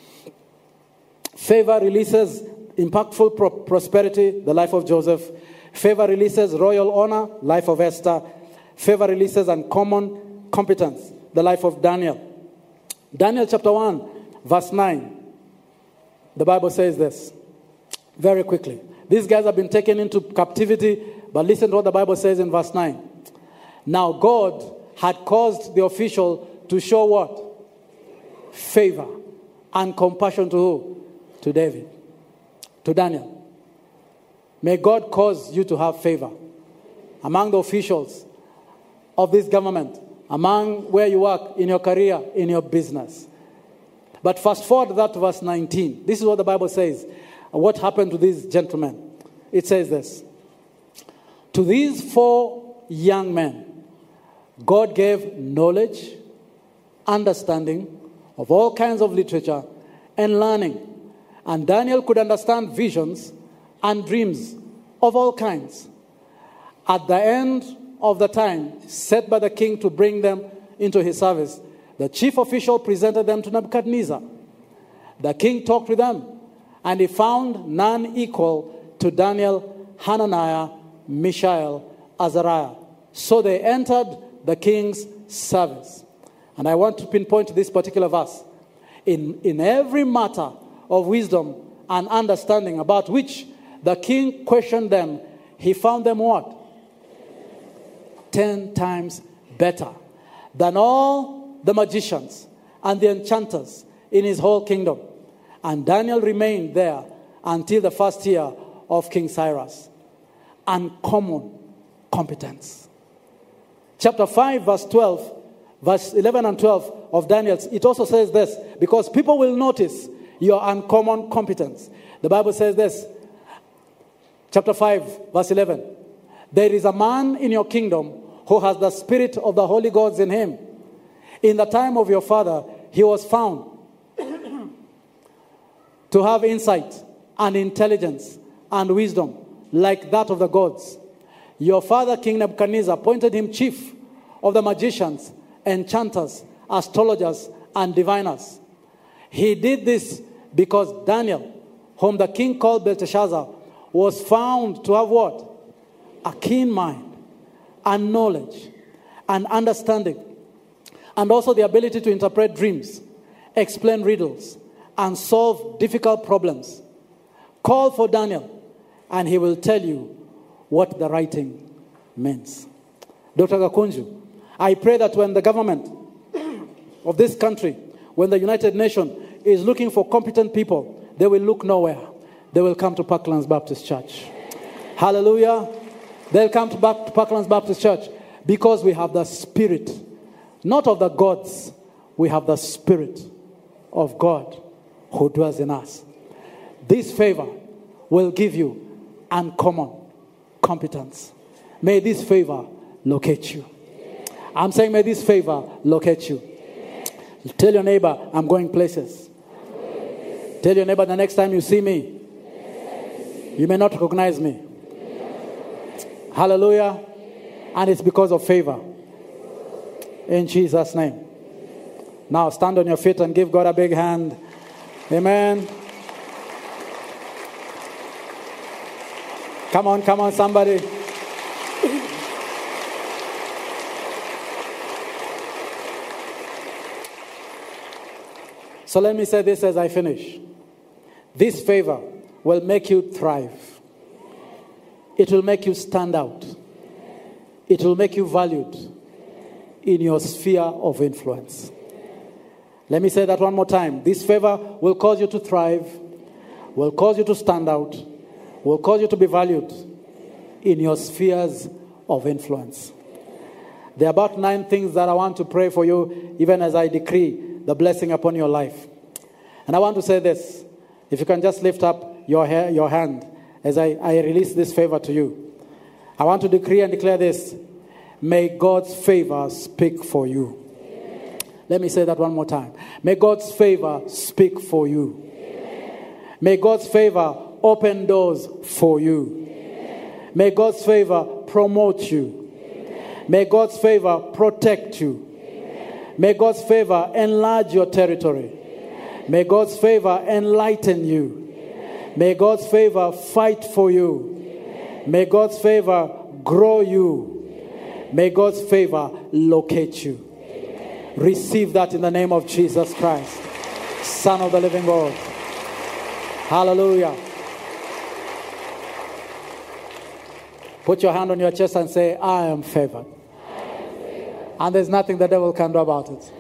Favor releases impactful pro- prosperity, the life of Joseph. Favor releases royal honor, life of Esther. Favor releases uncommon competence, the life of Daniel. Daniel chapter one, verse nine. The Bible says this very quickly. These guys have been taken into captivity, but listen to what the Bible says in verse nine. Now God had caused the official to show what? Favor and compassion to who? To David, to Daniel. May God cause you to have favor among the officials of this government, among where you work, in your career, in your business. But fast forward that to verse nineteen. This is what the Bible says. What happened to these gentlemen? It says this. To these four young men, God gave knowledge, understanding of all kinds of literature, and learning. And Daniel could understand visions and dreams of all kinds. At the end of the time set by the king to bring them into his service, the chief official presented them to Nebuchadnezzar. The king talked with them, and he found none equal to Daniel, Hananiah, Mishael, Azariah. So they entered the king's service. And I want to pinpoint this particular verse. In, in every matter of wisdom and understanding about which the king questioned them, he found them what? Ten times better than all the magicians and the enchanters in his whole kingdom. And Daniel remained there until the first year of King Cyrus. Uncommon competence. Chapter five, verse twelve, verse eleven and twelve of Daniel, it also says this, because people will notice your uncommon competence. The Bible says this, chapter five, verse eleven. There is a man in your kingdom who has the spirit of the holy gods in him. In the time of your father, he was found to have insight and intelligence and wisdom like that of the gods. Your father, King Nebuchadnezzar, appointed him chief of the magicians, enchanters, astrologers, and diviners. He did this because Daniel, whom the king called Belteshazzar, was found to have what? A keen mind and knowledge and understanding, and also the ability to interpret dreams explain riddles, and solve difficult problems. Call for Daniel, and he will tell you what the writing means. Doctor Gakunju, I pray that when the government of this country, when the United Nations is looking for competent people, they will look nowhere. They will come to Parklands Baptist Church. Hallelujah. They'll come to Parklands Baptist Church because we have the Spirit, not of the gods. We have the Spirit of God who dwells in us. This favor will give you uncommon competence. May this favor locate you. I'm saying may this favor locate you. Tell your neighbor, I'm going places. Tell your neighbor, the next time you see me, you may not recognize me. Hallelujah. And it's because of favor. In Jesus' name. Now stand on your feet and give God a big hand. Amen. Come on, come on, somebody. So let me say this as I finish. This favor will make you thrive. It will make you stand out. It will make you valued in your sphere of influence. Let me say that one more time. This favor will cause you to thrive, will cause you to stand out, will cause you to be valued in your spheres of influence. There are about nine things that I want to pray for you, even as I decree the blessing upon your life. And I want to say this. If you can just lift up your, hair, your hand as I, I release this favor to you. I want to decree and declare this. May God's favor speak for you. Amen. Let me say that one more time. May God's favor speak for you. Amen. May God's favor open doors for you. Amen. May God's favor promote you. Amen. May God's favor protect you. May God's favor enlarge your territory. Amen. May God's favor enlighten you. Amen. May God's favor fight for you. Amen. May God's favor grow you. Amen. May God's favor locate you. Amen. Receive that in the name of Jesus Christ, Son of the living God. Hallelujah. Put your hand on your chest and say, I am favored. And there's nothing the devil can do about it.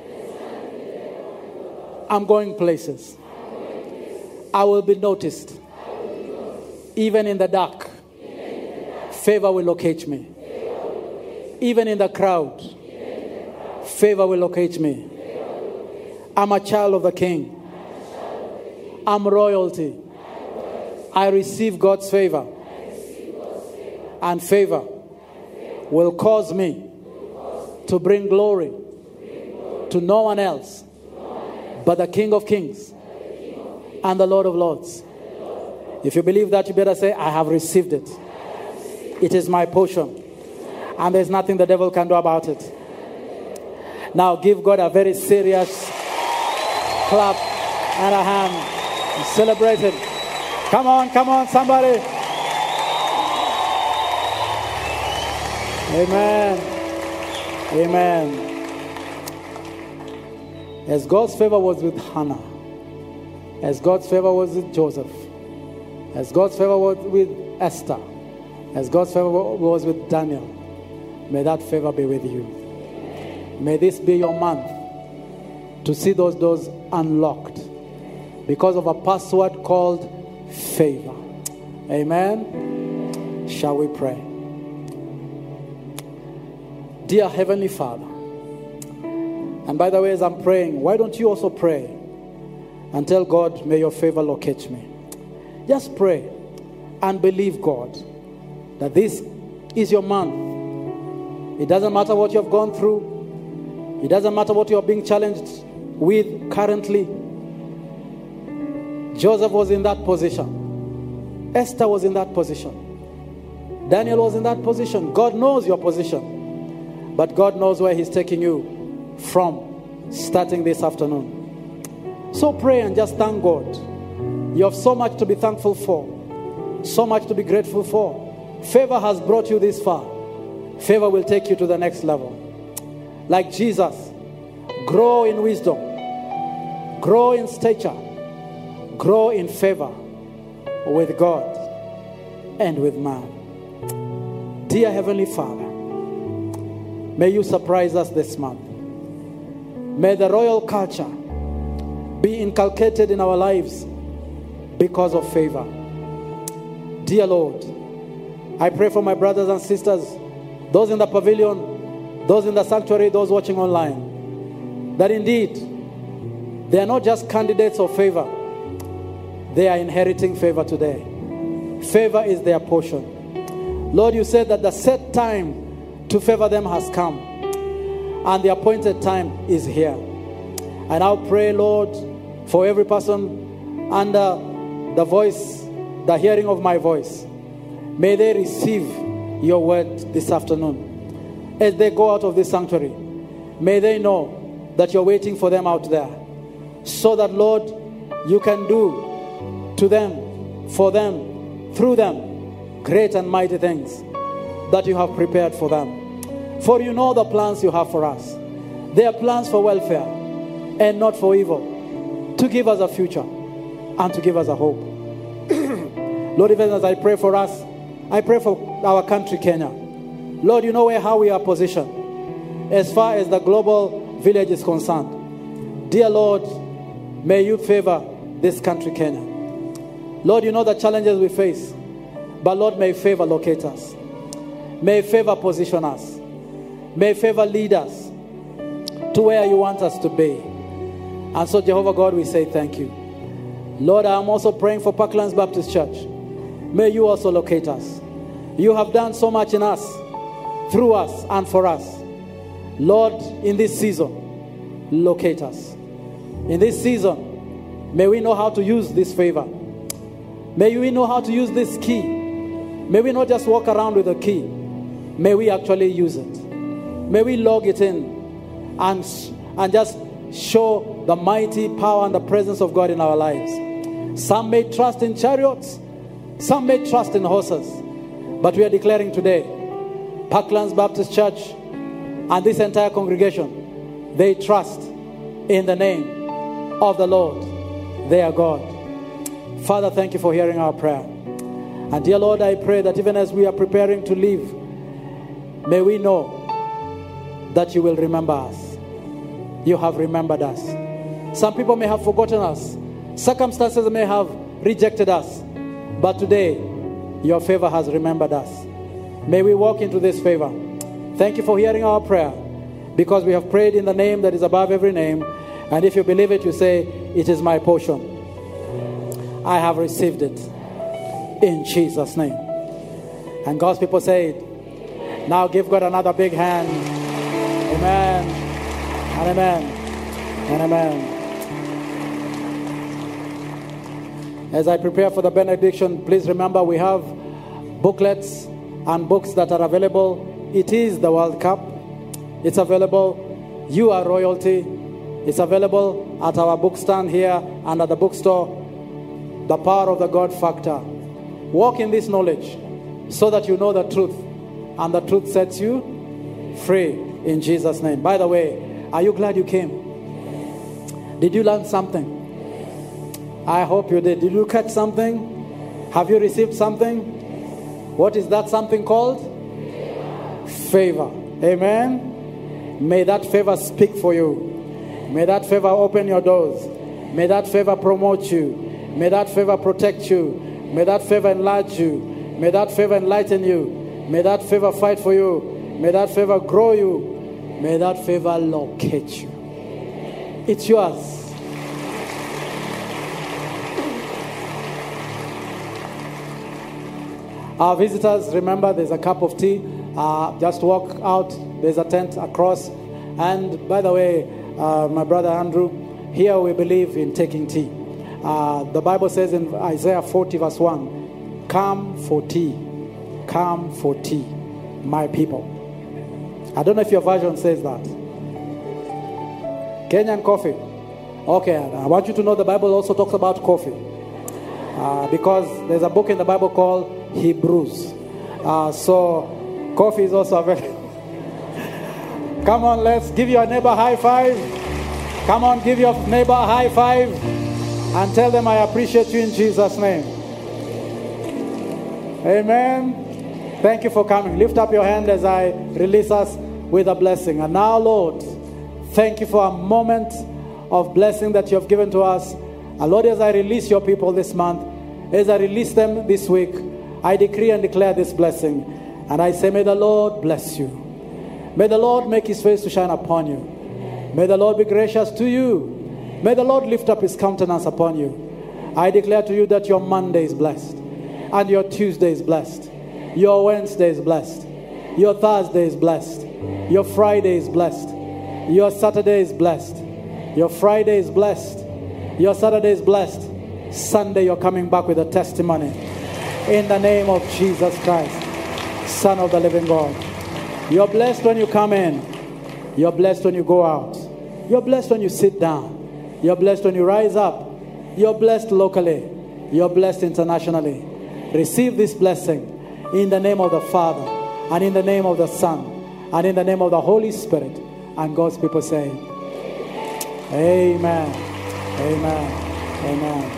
I'm going places. I will be noticed. Even in the dark, favor will locate me. Even in the crowd, favor will locate me. I'm a child of the King. I'm royalty. I receive God's favor. And favor will cause me to bring glory to no one else but the King of Kings and the Lord of Lords. If you believe that, you better say, I have received it. It is my portion. And there's nothing the devil can do about it. Now give God a very serious clap and a hand and celebrate him. Come on, come on, somebody. Amen. Amen. As God's favor was with Hannah, as God's favor was with Joseph, as God's favor was with Esther, as God's favor was with Daniel, may that favor be with you. May this be your month to see those doors unlocked because of a password called favor. Amen. Shall we pray? Dear Heavenly Father, and by the way, as I'm praying, why don't you also pray and tell God, may your favor locate me. Just pray and believe God that this is your month. It doesn't matter what you have gone through. It doesn't matter what you are being challenged with currently. Joseph was in that position. Esther was in that position. Daniel was in that position. God knows your position. But God knows where he's taking you from starting this afternoon. So pray and just thank God. You have so much to be thankful for. So much to be grateful for. Favor has brought you this far. Favor will take you to the next level. Like Jesus, grow in wisdom. grow in stature, grow in favor with God and with man. Dear Heavenly Father, may you surprise us this month. May the royal culture be inculcated in our lives because of favor. Dear Lord, I pray for my brothers and sisters, those in the pavilion, those in the sanctuary, those watching online, that indeed they are not just candidates of favor, they are inheriting favor today. Favor is their portion. Lord, you said that the set time to favor them has come, and the appointed time is here. And I'll pray, Lord, for every person under the voice, the hearing of my voice. May they receive your word this afternoon. As they go out of this sanctuary, may they know that you're waiting for them out there, so that, Lord, you can do to them, for them, through them, great and mighty things that you have prepared for them. For you know the plans you have for us. They are plans for welfare and not for evil, to give us a future and to give us a hope. Lord, even as I pray for us, I pray for our country, Kenya. Lord, you know where, how we are positioned as far as the global village is concerned. Dear Lord, may you favor this country, Kenya. Lord, you know the challenges we face, but Lord, may favor locate us. May favor position us. May favor lead us to where you want us to be. And so, Jehovah God, we say thank you. Lord, I am also praying for Parklands Baptist Church. May you also locate us. You have done so much in us, through us, and for us. Lord, in this season, locate us. In this season, may we know how to use this favor. May we know how to use this key. May we not just walk around with a key. May we actually use it. May we log it in and, and just show the mighty power and the presence of God in our lives. Some may trust in chariots, some may trust in horses, but we are declaring today, Parklands Baptist Church and this entire congregation, they trust in the name of the Lord, their God. Father, thank you for hearing our prayer. And dear Lord, I pray that even as we are preparing to leave, may we know that you will remember us. You have remembered us. Some people may have forgotten us. Circumstances may have rejected us. But today, your favor has remembered us. May we walk into this favor. Thank you for hearing our prayer, because we have prayed in the name that is above every name. And if you believe it, you say, it is my portion. I have received it in Jesus' name. And God's people say it. Now give God another big hand. Amen. And amen. And amen. As I prepare for the benediction, please remember we have booklets and books that are available. It is the World Cup. It's available. You are royalty. It's available at our bookstand here and at the bookstore. The power of the God factor. Walk in this knowledge so that you know the truth, and the truth sets you free in Jesus' name. By the way, are you glad you came? Did you learn something? I hope you did. Did you catch something? Have you received something? What is that something called? Favor. Amen. May that favor speak for you. May that favor open your doors. May that favor promote you. May that favor protect you. May that favor enlarge you. May that favor enlighten you. May that favor fight for you. May that favor grow you. May that favor locate you. It's yours. Our visitors, remember there's a cup of tea. Uh, just walk out. There's a tent across. And by the way, uh, my brother Andrew, here we believe in taking tea. Uh, the Bible says in Isaiah forty verse one, come for tea, come for tea, my people. I don't know if your version says that. Kenyan coffee. Okay, I want you to know the Bible also talks about coffee. Uh, because there's a book in the Bible called Hebrews. Uh, so coffee is also available. Come on, let's give your neighbor a high five. Come on, give your neighbor a high five and tell them I appreciate you in Jesus' name. Amen. Thank you for coming. Lift up your hand as I release us with a blessing. And now, Lord, thank you for a moment of blessing that you have given to us. And Lord, as I release your people this month, as I release them this week, I decree and declare this blessing. And I say, may the Lord bless you. May the Lord make his face to shine upon you. May the Lord be gracious to you. May the Lord lift up his countenance upon you. I declare to you that your Monday is blessed, and your Tuesday is blessed, your Wednesday is blessed, your Thursday is blessed, your Friday is blessed, your Saturday is blessed, your Friday is blessed, your Saturday is blessed. Sunday you're coming back with a testimony. In the name of Jesus Christ, Son of the living God. You're blessed when you come in. You're blessed when you go out. You're blessed when you sit down. You're blessed when you rise up. You're blessed locally. You're blessed internationally. Receive this blessing in the name of the Father, and in the name of the Son, and in the name of the Holy Spirit. And God's people say, amen. Amen. Amen.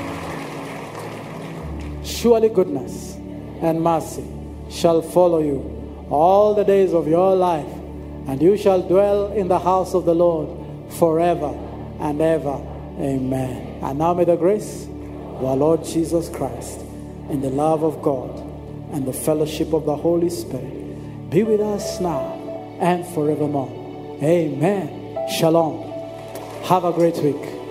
Surely goodness and mercy shall follow you all the days of your life, and you shall dwell in the house of the Lord forever and ever. Amen. And now may the grace of our Lord Jesus Christ, and the love of God, and the fellowship of the Holy Spirit be with us now and forevermore. Amen. Shalom. Have a great week.